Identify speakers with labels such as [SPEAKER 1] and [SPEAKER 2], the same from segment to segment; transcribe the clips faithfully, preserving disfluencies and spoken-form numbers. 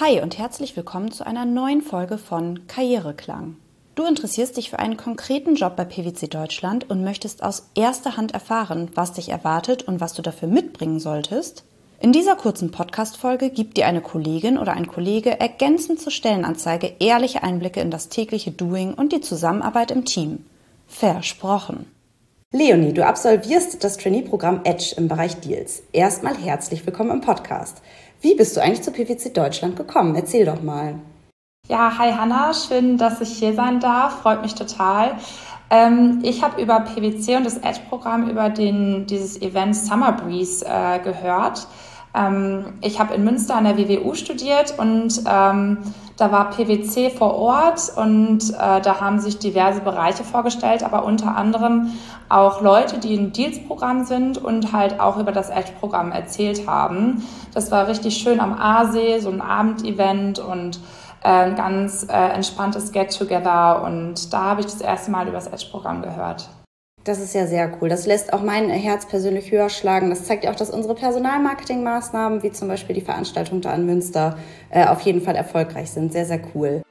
[SPEAKER 1] Hi und herzlich willkommen zu einer neuen Folge von Karriereklang. Du interessierst dich für einen konkreten Job bei P W C Deutschland und möchtest aus erster Hand erfahren, was dich erwartet und was du dafür mitbringen solltest? In dieser kurzen Podcast-Folge gibt dir eine Kollegin oder ein Kollege ergänzend zur Stellenanzeige ehrliche Einblicke in das tägliche Doing und die Zusammenarbeit im Team. Versprochen!
[SPEAKER 2] Leonie, du absolvierst das Trainee-Programm Edge im Bereich Deals. Erstmal herzlich willkommen im Podcast. Wie bist du eigentlich zu P W C Deutschland gekommen? Erzähl doch mal.
[SPEAKER 3] Ja, hi Hanna, schön, dass ich hier sein darf, freut mich total. Ähm, ich habe über P W C und das Edge-Programm über den, dieses Event Summer Breeze äh, gehört. Ähm, ich habe in Münster an der W W U studiert und ähm, da war P W C vor Ort und äh, da haben sich diverse Bereiche vorgestellt, aber unter anderem auch Leute, die im Deals-Programm sind und halt auch über das Edge-Programm erzählt haben. Das war richtig schön am Aasee, so ein Abendevent und ein ganz äh, entspanntes Get-Together und da habe ich das erste Mal über das Edge-Programm gehört.
[SPEAKER 2] Das ist ja sehr cool. Das lässt auch mein Herz persönlich höher schlagen. Das zeigt ja auch, dass unsere Personalmarketing-Maßnahmen, wie zum Beispiel die Veranstaltung da in Münster, äh, auf jeden Fall erfolgreich sind. Sehr, sehr cool.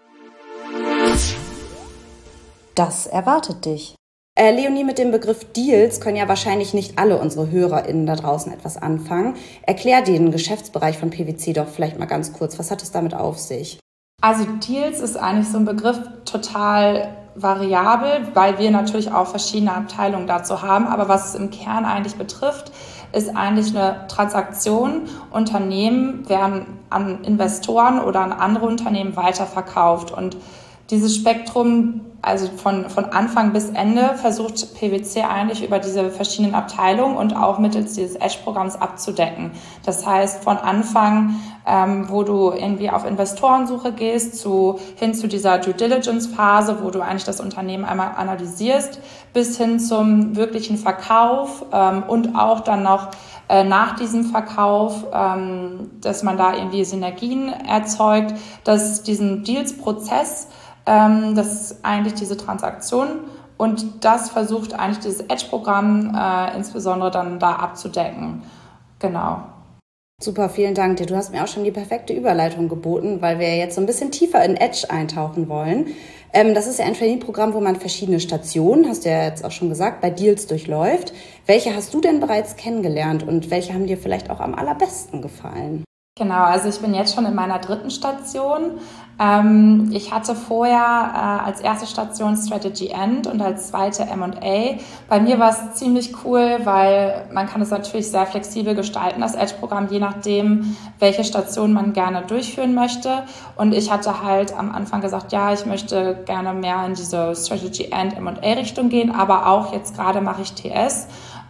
[SPEAKER 1] Das erwartet dich.
[SPEAKER 2] Äh, Leonie, mit dem Begriff Deals können ja wahrscheinlich nicht alle unsere HörerInnen da draußen etwas anfangen. Erklär den Geschäftsbereich von P W C doch vielleicht mal ganz kurz. Was hat es damit auf sich?
[SPEAKER 3] Also Deals ist eigentlich so ein Begriff total variabel, weil wir natürlich auch verschiedene Abteilungen dazu haben. Aber was es im Kern eigentlich betrifft, ist eigentlich eine Transaktion. Unternehmen werden an Investoren oder an andere Unternehmen weiterverkauft. Und dieses Spektrum, also von, von Anfang bis Ende, versucht P W C eigentlich über diese verschiedenen Abteilungen und auch mittels dieses Edge-Programms abzudecken. Das heißt, von Anfang, ähm, wo du irgendwie auf Investorensuche gehst, zu, hin zu dieser Due-Diligence-Phase, wo du eigentlich das Unternehmen einmal analysierst, bis hin zum wirklichen Verkauf ähm, und auch dann noch äh, nach diesem Verkauf, ähm, dass man da irgendwie Synergien erzeugt, dass diesen Deals-Prozess, das ist eigentlich diese Transaktion und das versucht eigentlich dieses Edge-Programm äh, insbesondere dann da abzudecken. Genau.
[SPEAKER 2] Super, vielen Dank dir. Du hast mir auch schon die perfekte Überleitung geboten, weil wir jetzt so ein bisschen tiefer in Edge eintauchen wollen. Ähm, das ist ja ein Trainee-Programm, wo man verschiedene Stationen, hast du ja jetzt auch schon gesagt, bei Deals durchläuft. Welche hast du denn bereits kennengelernt und welche haben dir vielleicht auch am allerbesten gefallen?
[SPEAKER 3] Genau, also ich bin jetzt schon in meiner dritten Station. Ähm, ich hatte vorher äh, als erste Station Strategy End und als zweite M und A. Bei mir war es ziemlich cool, weil man kann es natürlich sehr flexibel gestalten, das Edge-Programm, je nachdem, welche Station man gerne durchführen möchte. Und ich hatte halt am Anfang gesagt, ja, ich möchte gerne mehr in diese Strategy End, M und A-Richtung gehen, aber auch jetzt gerade mache ich T S.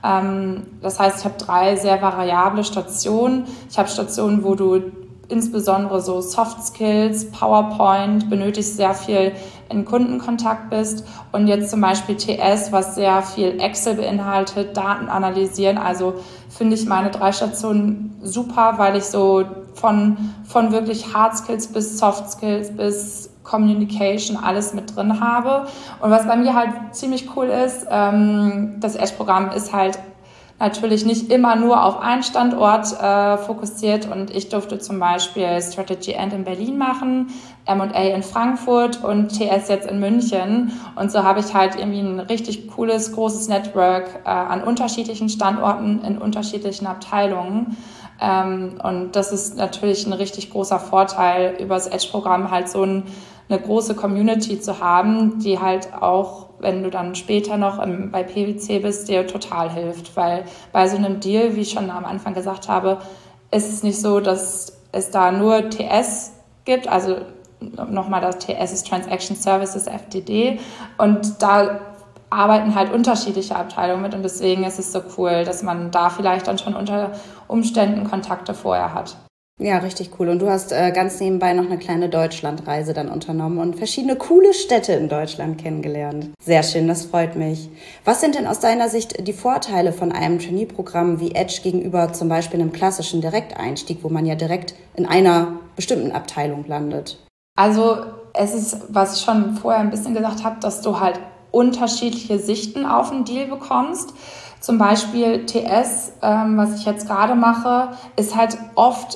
[SPEAKER 3] Das heißt, ich habe drei sehr variable Stationen. Ich habe Stationen, wo du insbesondere so Soft Skills, PowerPoint benötigst, sehr viel in Kundenkontakt bist. Und jetzt zum Beispiel T S, was sehr viel Excel beinhaltet, Daten analysieren. Also finde ich meine drei Stationen super, weil ich so von, von wirklich Hard Skills bis Soft Skills bis Communication alles mit drin habe. Und was bei mir halt ziemlich cool ist, ähm, das Edge-Programm ist halt natürlich nicht immer nur auf einen Standort äh, fokussiert und ich durfte zum Beispiel Strategy End in Berlin machen, M und A in Frankfurt und T S jetzt in München und so habe ich halt irgendwie ein richtig cooles, großes Network äh, an unterschiedlichen Standorten in unterschiedlichen Abteilungen. Ähm, und das ist natürlich ein richtig großer Vorteil, über das Edge-Programm halt so ein, eine große Community zu haben, die halt auch, wenn du dann später noch im, bei P W C bist, dir total hilft. Weil bei so einem Deal, wie ich schon am Anfang gesagt habe, ist es nicht so, dass es da nur T S gibt, also nochmal, das T S ist Transaction Services, F D D, und da arbeiten halt unterschiedliche Abteilungen mit und deswegen ist es so cool, dass man da vielleicht dann schon unter Umständen Kontakte vorher hat.
[SPEAKER 2] Ja, richtig cool. Und du hast äh, ganz nebenbei noch eine kleine Deutschlandreise dann unternommen und verschiedene coole Städte in Deutschland kennengelernt. Sehr schön, das freut mich. Was sind denn aus deiner Sicht die Vorteile von einem Trainee-Programm wie Edge gegenüber zum Beispiel einem klassischen Direkteinstieg, wo man ja direkt in einer bestimmten Abteilung landet?
[SPEAKER 3] Also es ist, was ich schon vorher ein bisschen gesagt habe, dass du halt unterschiedliche Sichten auf einen Deal bekommst. Zum Beispiel T S, ähm, was ich jetzt gerade mache, ist halt oft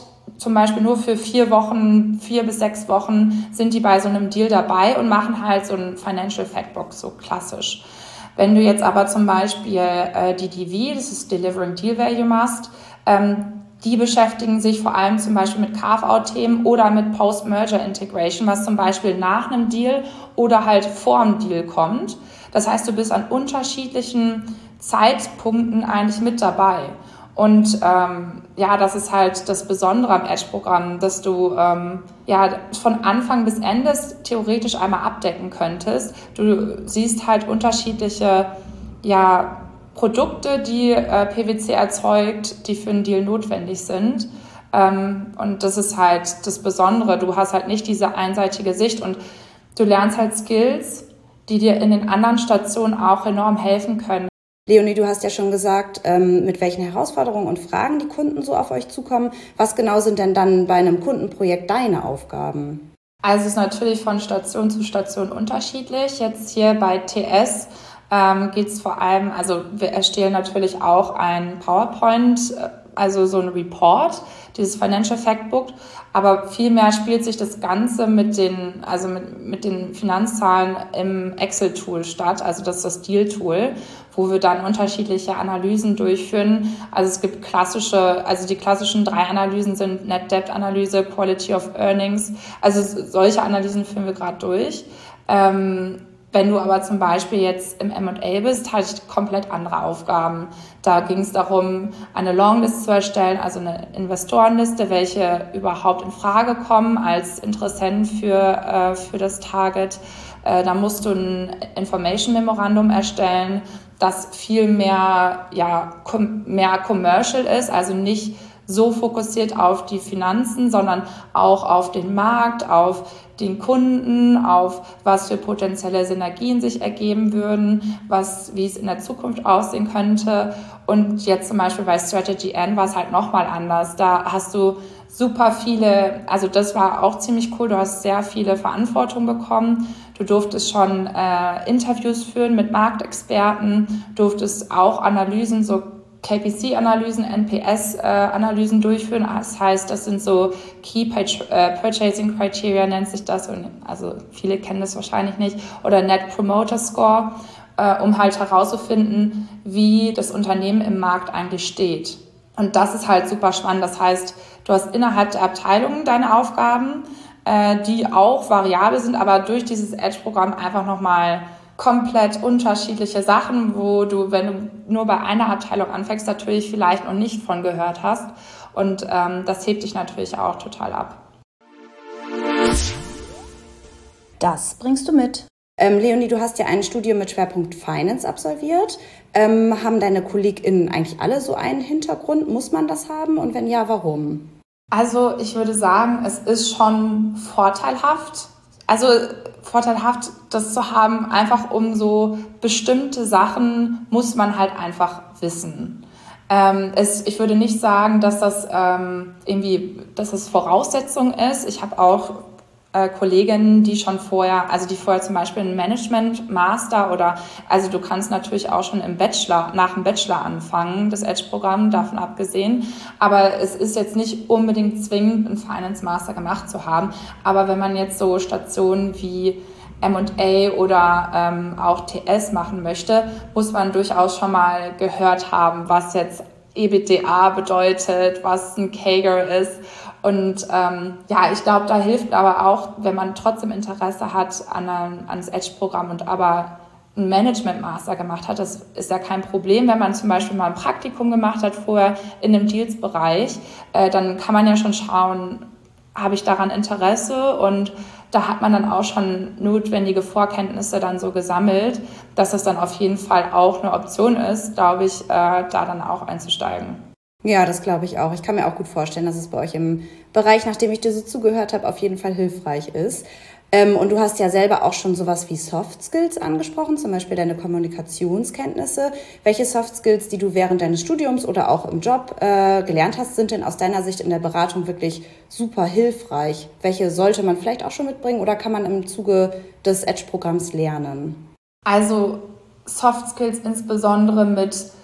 [SPEAKER 3] zum Beispiel nur für vier Wochen, vier bis sechs Wochen sind die bei so einem Deal dabei und machen halt so ein Financial Factbook, so klassisch. Wenn du jetzt aber zum Beispiel äh, die D V, das ist Delivering Deal Value machst, ähm, die beschäftigen sich vor allem zum Beispiel mit Carve-out-Themen oder mit Post-Merger-Integration, was zum Beispiel nach einem Deal oder halt vor einem Deal kommt. Das heißt, du bist an unterschiedlichen Zeitpunkten eigentlich mit dabei. Und ähm, ja, das ist halt das Besondere am Edge-Programm, dass du ähm, ja von Anfang bis Ende theoretisch einmal abdecken könntest. Du siehst halt unterschiedliche ja, Produkte, die äh, P W C erzeugt, die für einen Deal notwendig sind. Ähm, und das ist halt das Besondere. Du hast halt nicht diese einseitige Sicht und du lernst halt Skills, die dir in den anderen Stationen auch enorm helfen können.
[SPEAKER 2] Leonie, du hast ja schon gesagt, ähm, mit welchen Herausforderungen und Fragen die Kunden so auf euch zukommen. Was genau sind denn dann bei einem Kundenprojekt deine Aufgaben?
[SPEAKER 3] Also es ist natürlich von Station zu Station unterschiedlich. Jetzt hier bei T S ähm, geht es vor allem, also wir erstellen natürlich auch ein PowerPoint, also so ein Report, dieses Financial Factbook, aber vielmehr spielt sich das Ganze mit den, also mit, mit den Finanzzahlen im Excel-Tool statt, also das ist das Deal-Tool, wo wir dann unterschiedliche Analysen durchführen. Also es gibt klassische, also die klassischen drei Analysen sind Net Debt Analyse, Quality of Earnings, also solche Analysen führen wir gerade durch. Ähm, Wenn du aber zum Beispiel jetzt im M und A bist, hatte ich komplett andere Aufgaben. Da ging es darum, eine Longlist zu erstellen, also eine Investorenliste, welche überhaupt in Frage kommen als Interessenten für, äh, für das Target. Äh, da musst du ein Information Memorandum erstellen, das viel mehr, ja, com- mehr commercial ist, also nicht so fokussiert auf die Finanzen, sondern auch auf den Markt, auf den Kunden, auf was für potenzielle Synergien sich ergeben würden, was, wie es in der Zukunft aussehen könnte. Und jetzt zum Beispiel bei Strategy N war es halt nochmal anders. Da hast du super viele, also das war auch ziemlich cool, du hast sehr viele Verantwortung bekommen. Du durftest schon äh, Interviews führen mit Marktexperten, durftest auch Analysen, so K P C-Analysen, N P S-Analysen durchführen. Das heißt, das sind so Key Purchasing Criteria, nennt sich das. Also viele kennen das wahrscheinlich nicht. Oder Net Promoter Score, um halt herauszufinden, wie das Unternehmen im Markt eigentlich steht. Und das ist halt super spannend. Das heißt, du hast innerhalb der Abteilungen deine Aufgaben, die auch variabel sind, aber durch dieses Edge-Programm einfach nochmal komplett unterschiedliche Sachen, wo du, wenn du nur bei einer Abteilung anfängst, natürlich vielleicht noch nicht von gehört hast. Und ähm, das hebt dich natürlich auch total ab.
[SPEAKER 1] Das bringst du mit.
[SPEAKER 2] Ähm, Leonie, du hast ja ein Studium mit Schwerpunkt Finance absolviert. Ähm, haben deine KollegInnen eigentlich alle so einen Hintergrund? Muss man das haben? Und wenn ja, warum?
[SPEAKER 3] Also ich würde sagen, es ist schon vorteilhaft. Also vorteilhaft, das zu haben, einfach um so bestimmte Sachen muss man halt einfach wissen. Ähm, es, ich würde nicht sagen, dass das ähm, irgendwie, dass das Voraussetzung ist. Ich habe auch äh, Kolleginnen, die schon vorher, also die vorher zum Beispiel einen Management-Master oder, also du kannst natürlich auch schon im Bachelor, nach dem Bachelor anfangen, das Edge-Programm, davon abgesehen. Aber es ist jetzt nicht unbedingt zwingend, einen Finance-Master gemacht zu haben. Aber wenn man jetzt so Stationen wie M und A oder ähm, auch T S machen möchte, muss man durchaus schon mal gehört haben, was jetzt E B D A bedeutet, was ein C A G R ist. Und ähm, ja, ich glaube, da hilft aber auch, wenn man trotzdem Interesse hat an, einem, an das Edge-Programm und aber einen Management-Master gemacht hat, das ist ja kein Problem. Wenn man zum Beispiel mal ein Praktikum gemacht hat vorher in dem Deals-Bereich, äh, dann kann man ja schon schauen, habe ich daran Interesse, und da hat man dann auch schon notwendige Vorkenntnisse dann so gesammelt, dass das dann auf jeden Fall auch eine Option ist, glaube ich, äh, da dann auch einzusteigen.
[SPEAKER 2] Ja, das glaube ich auch. Ich kann mir auch gut vorstellen, dass es bei euch im Bereich, nachdem ich dir so zugehört habe, auf jeden Fall hilfreich ist. Ähm, und du hast ja selber auch schon sowas wie Soft Skills angesprochen, zum Beispiel deine Kommunikationskenntnisse. Welche Soft Skills, die du während deines Studiums oder auch im Job äh, gelernt hast, sind denn aus deiner Sicht in der Beratung wirklich super hilfreich? Welche sollte man vielleicht auch schon mitbringen oder kann man im Zuge des Edge-Programms lernen?
[SPEAKER 3] Also Soft Skills insbesondere mit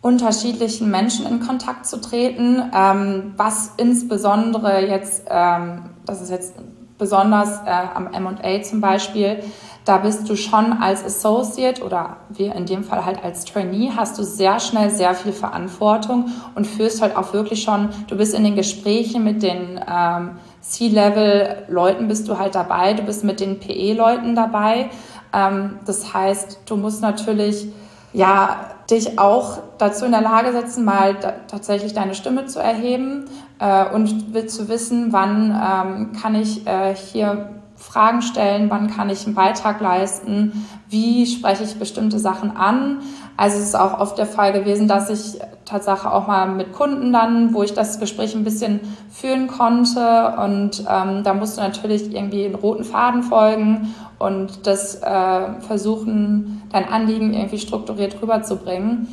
[SPEAKER 3] unterschiedlichen Menschen in Kontakt zu treten, ähm, was insbesondere jetzt, ähm, das ist jetzt besonders äh, am M und A zum Beispiel, da bist du schon als Associate oder wir in dem Fall halt als Trainee, hast du sehr schnell sehr viel Verantwortung und führst halt auch wirklich schon, du bist in den Gesprächen mit den ähm, C-Level-Leuten bist du halt dabei, du bist mit den P E-Leuten dabei. Ähm, das heißt, du musst natürlich ja, dich auch dazu in der Lage setzen, mal da, tatsächlich deine Stimme zu erheben äh, und zu wissen, wann ähm, kann ich äh, hier Fragen stellen, wann kann ich einen Beitrag leisten, wie spreche ich bestimmte Sachen an. Also es ist auch oft der Fall gewesen, dass ich Tatsache auch mal mit Kunden dann, wo ich das Gespräch ein bisschen führen konnte und ähm, da musst du natürlich irgendwie einen roten Faden folgen und das äh, versuchen, dein Anliegen irgendwie strukturiert rüberzubringen.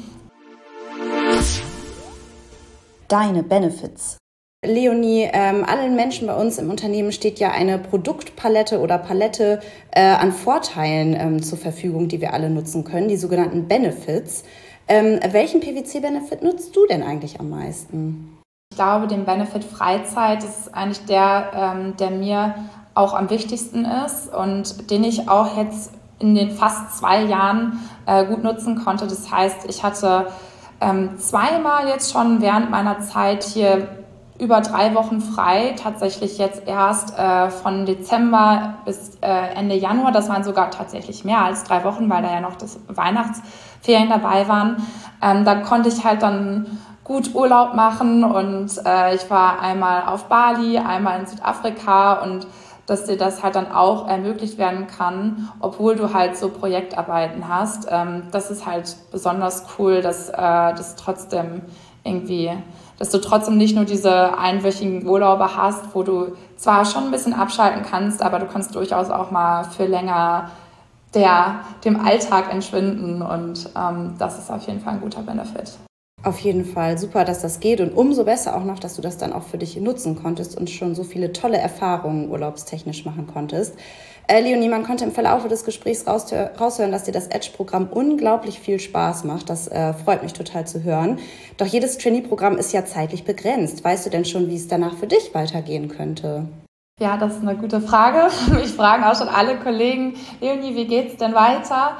[SPEAKER 1] Deine Benefits.
[SPEAKER 2] Leonie, ähm, allen Menschen bei uns im Unternehmen steht ja eine Produktpalette oder Palette äh, an Vorteilen ähm, zur Verfügung, die wir alle nutzen können, die sogenannten Benefits. Ähm, welchen P W C-Benefit nutzt du denn eigentlich am meisten?
[SPEAKER 3] Ich glaube, den Benefit Freizeit ist eigentlich der, ähm, der mir auch am wichtigsten ist und den ich auch jetzt in den fast zwei Jahren äh, gut nutzen konnte. Das heißt, ich hatte ähm, zweimal jetzt schon während meiner Zeit hier über drei Wochen frei, tatsächlich jetzt erst äh, von Dezember bis äh, Ende Januar. Das waren sogar tatsächlich mehr als drei Wochen, weil da ja noch das Weihnachtsferien dabei waren. Ähm, da konnte ich halt dann gut Urlaub machen und äh, ich war einmal auf Bali, einmal in Südafrika und dass dir das halt dann auch ermöglicht werden kann, obwohl du halt so Projektarbeiten hast. Ähm, das ist halt besonders cool, dass äh, das trotzdem irgendwie, dass du trotzdem nicht nur diese einwöchigen Urlaube hast, wo du zwar schon ein bisschen abschalten kannst, aber du kannst durchaus auch mal für länger der, dem Alltag entschwinden und ähm, das ist auf jeden Fall ein guter Benefit.
[SPEAKER 2] Auf jeden Fall super, dass das geht und umso besser auch noch, dass du das dann auch für dich nutzen konntest und schon so viele tolle Erfahrungen urlaubstechnisch machen konntest. Äh, Leonie, man konnte im Verlauf des Gesprächs raushören, dass dir das Edge-Programm unglaublich viel Spaß macht. Das äh, freut mich total zu hören. Doch jedes Trainee-Programm ist ja zeitlich begrenzt. Weißt du denn schon, wie es danach für dich weitergehen könnte?
[SPEAKER 3] Ja, das ist eine gute Frage. Mich fragen auch schon alle Kollegen, Leonie, wie geht's denn weiter?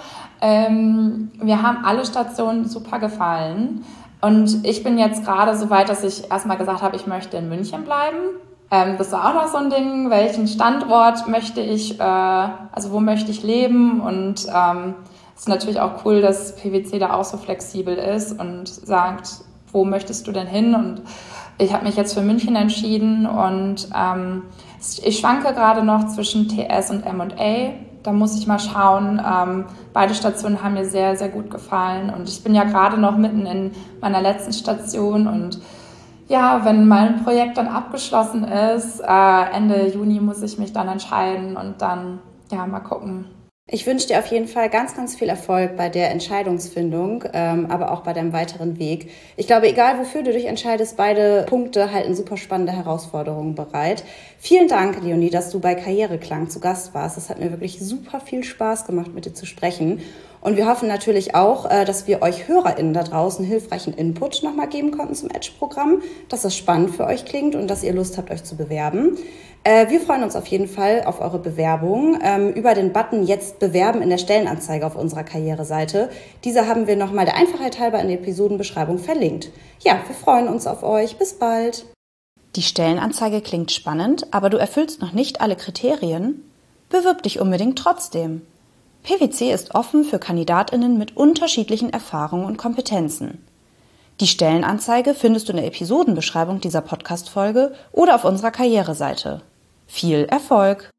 [SPEAKER 3] Ähm, mir haben alle Stationen super gefallen. Und ich bin jetzt gerade so weit, dass ich erstmal gesagt habe, ich möchte in München bleiben. Ähm, das war auch noch so ein Ding, welchen Standort möchte ich, äh, also wo möchte ich leben? Und ähm, es ist natürlich auch cool, dass P W C da auch so flexibel ist und sagt, wo möchtest du denn hin? Und ich habe mich jetzt für München entschieden und ähm, ich schwanke gerade noch zwischen T S und M und A. Da muss ich mal schauen. Ähm, beide Stationen haben mir sehr, sehr gut gefallen. Und ich bin ja gerade noch mitten in meiner letzten Station. Und ja, wenn mein Projekt dann abgeschlossen ist, äh, Ende Juni muss ich mich dann entscheiden und dann ja mal gucken.
[SPEAKER 2] Ich wünsche dir auf jeden Fall ganz, ganz viel Erfolg bei der Entscheidungsfindung, ähm, aber auch bei deinem weiteren Weg. Ich glaube, egal wofür du dich entscheidest, beide Punkte halten super spannende Herausforderungen bereit. Vielen Dank, Leonie, dass du bei Karriereklang zu Gast warst. Es hat mir wirklich super viel Spaß gemacht, mit dir zu sprechen. Und wir hoffen natürlich auch, dass wir euch HörerInnen da draußen hilfreichen Input nochmal geben konnten zum Edge-Programm, dass es spannend für euch klingt und dass ihr Lust habt, euch zu bewerben. Wir freuen uns auf jeden Fall auf eure Bewerbung über den Button Jetzt bewerben in der Stellenanzeige auf unserer Karriereseite. Diese haben wir nochmal der Einfachheit halber in der Episodenbeschreibung verlinkt. Ja, wir freuen uns auf euch. Bis bald.
[SPEAKER 1] Die Stellenanzeige klingt spannend, aber du erfüllst noch nicht alle Kriterien? Bewirb dich unbedingt trotzdem. P W C ist offen für KandidatInnen mit unterschiedlichen Erfahrungen und Kompetenzen. Die Stellenanzeige findest du in der Episodenbeschreibung dieser Podcast-Folge oder auf unserer Karriereseite. Viel Erfolg!